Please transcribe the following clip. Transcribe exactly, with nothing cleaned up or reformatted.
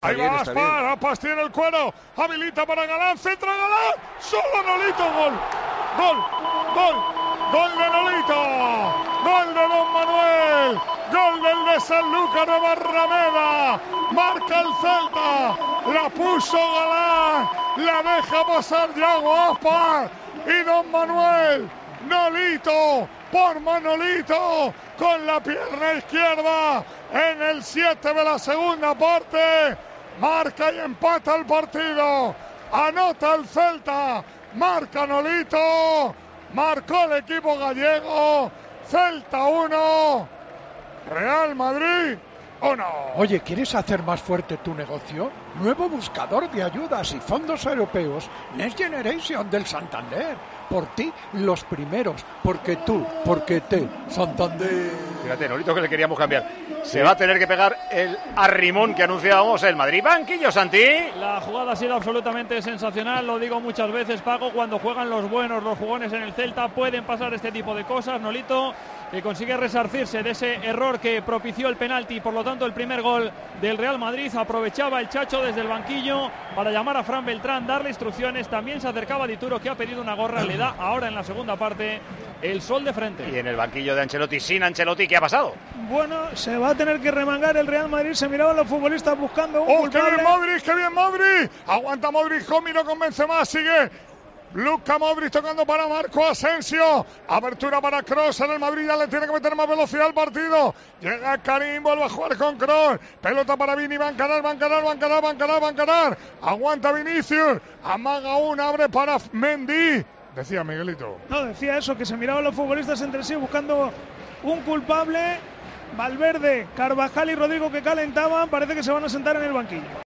Ahí va Aspar, Aspas tiene el cuero, habilita para Galán, centra Galán, solo Nolito, gol, gol, gol, gol de Nolito, gol de Don Manuel, gol del de Sanlúcar de Barrameda, marca el Celta, la puso Galán, la deja pasar Yago Aspas y Don Manuel, Nolito, por Manolito, con la pierna izquierda en el siete de la segunda parte. Marca y empata el partido. Anota el Celta. Marca Nolito. Marcó el equipo gallego. Celta uno. Real Madrid uno. Oye, ¿quieres hacer más fuerte tu negocio? Nuevo buscador de ayudas y fondos europeos Next Generation del Santander. Por ti, los primeros. Porque tú, porque te, Santander. Fíjate, Nolito, que le queríamos cambiar. Se sí. va a tener que pegar el arrimón que anunciábamos el Madrid. Banquillo, Santi. La jugada ha sido absolutamente sensacional. Lo digo muchas veces, Paco. Cuando juegan los buenos, los jugones en el Celta, pueden pasar este tipo de cosas. Nolito, que consigue resarcirse de ese error que propició el penalti y por lo tanto el primer gol del Real Madrid. Aprovechaba el Chacho desde el banquillo para llamar a Fran Beltrán, darle instrucciones. También se acercaba Dituro, que ha pedido una gorra. Le da ahora en la segunda parte el sol de frente. Y en el banquillo de Ancelotti, sin Ancelotti, ¿qué ha pasado? Bueno, se va a tener que remangar el Real Madrid. Se miraban los futbolistas buscando un ¡Oh, culpable. qué bien Modric, qué bien Modric! Aguanta Modric, Comi no convence más, sigue Luka Modric tocando para Marco Asensio. Abertura para Kroos en el Madrid. Ya le tiene que meter más velocidad al partido. Llega Karim, vuelve a jugar con Kroos. Pelota para Vini, va a encarar, va a encarar, va a encarar, va a encarar, va a encarar. Aguanta Vinicius. Amaga una, abre para Mendy. Decía Miguelito. No, decía eso, que se miraban los futbolistas entre sí buscando un culpable. Valverde, Carvajal y Rodrigo, que calentaban. Parece que se van a sentar en el banquillo.